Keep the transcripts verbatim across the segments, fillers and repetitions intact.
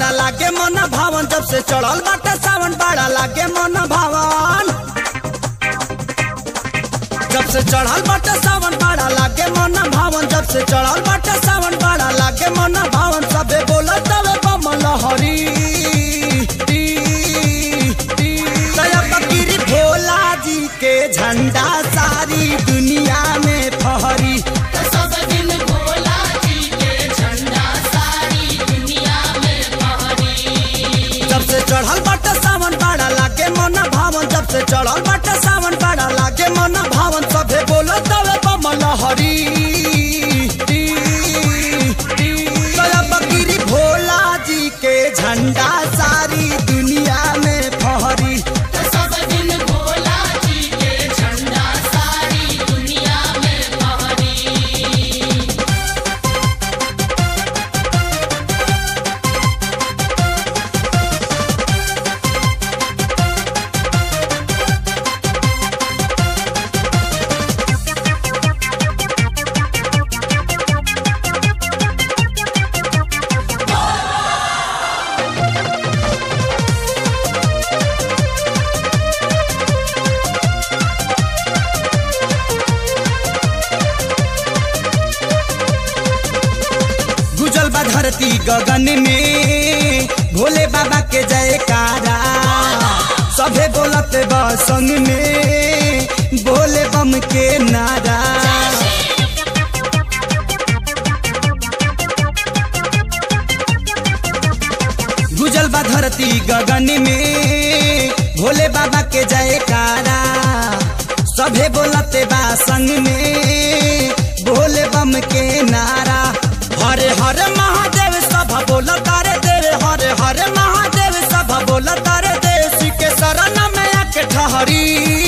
बड़ा लागे मन भावन जब से चढ़ल बाटे सावन बड़ा लागे मन भावन जब से चढ़ल बाटे सावन बड़ा लागे मन भावन जब से चढ़ल बाटे सावन बड़ा लागे मन भावन सबे बोलत तवे बमल हरी दया फकीरी भोला जी के झंडा सारी दुनिया में फहरी सब दिन भोला जी के झंडा सारी दुनिया में फहरी। जब से चढ़ल बाटे सावन बड़ा लागे मन भावन जब से चढ़ल बाटे सावन बड़ा लागे मन भावन सभे बोलत तवे बमल हरी दया फकीरी भोला जी के झंडा सारी दुनिया में फहरी सब दिन भोला जी के झंडा सारी दुनिया में फहरी। गुजल बा धरती गगन में भोले बाबा के जयकारा सभे बोलत बा संग में भोले बम के नारा गुजल बा धरती गगन में भोले बाबा के जयकारा सभे बोलत बा संग में भोले बम के नारा हरे हरे महादेव सभा बोला तारे देव हरे हरे महादेव सभा बोला तारे देव श्री के शरण में आके ठहरी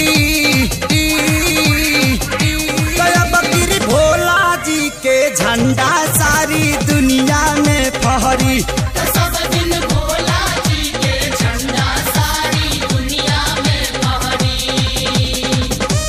दया फकीरी भोला जी के झंडा सारी दुनिया में फहरी सब दिन भोला जी के झंडा सारी दुनिया में फहरी।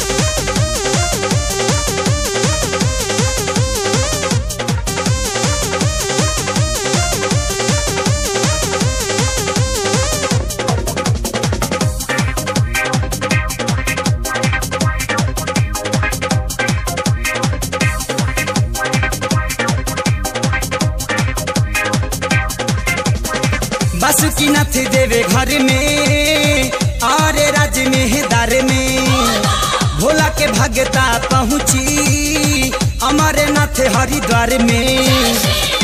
बासुकीनाथ देवे घर में और राज में दार में भोला के भगता पहुँची अमरनाथ हरिद्वार में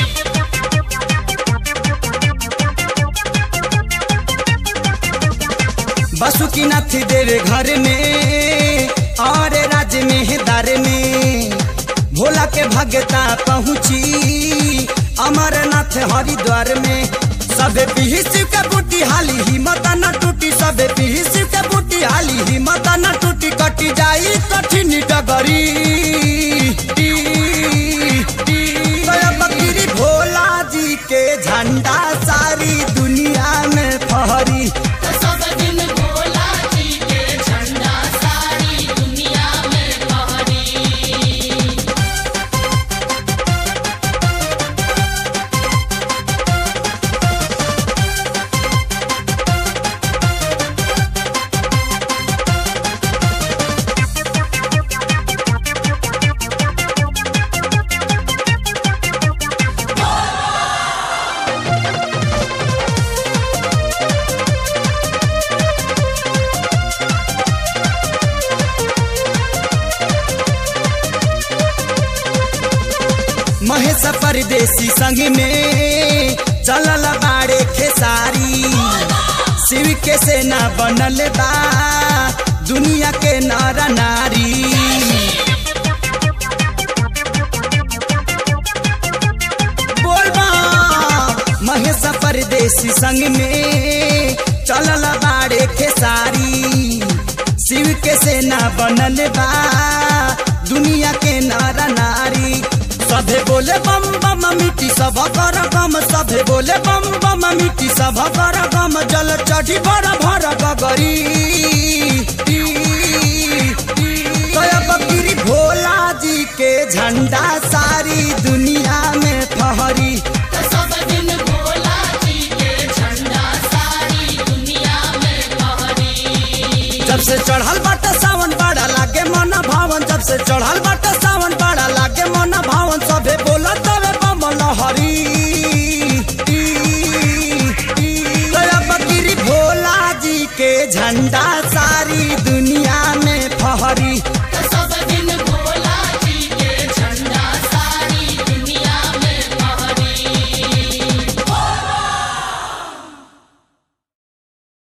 बासुकीनाथ देवे घर में और राज में दार में भोला के भगता पहुँची अमरनाथ हरिद्वार में सबे पीही शिव के बूटी हाली हिम्मत न टूटी सबे पीही शिव के बूटी हाली हिम्मत न टूटी कटी जाई कठिन डगरी दया फकीरी भोला जी के झंडा सारी दुनिया में फहरी सब दिन भोला जी के झंडा सारी दुनिया में फहरी। महेश परदेसी संग में चलल बाड़े खेसारी शिव के सेना बनल बा दुनिया के नर नारी बोल बा महेश परदेसी संग में चलल बाड़े खेसारी शिव के सेना बनल बा दुनिया के नर नारी सभे बोले बम बम मिट्टी सब कर गम सभे बोले बम बम मिट्टी सब कर गम जल चढ़ी भर भर गगरी दया फकीरी भोला जी के झंडा सारी दुनिया में फहरी सब दिन भोला जी के झंडा सारी दुनिया में फहरी।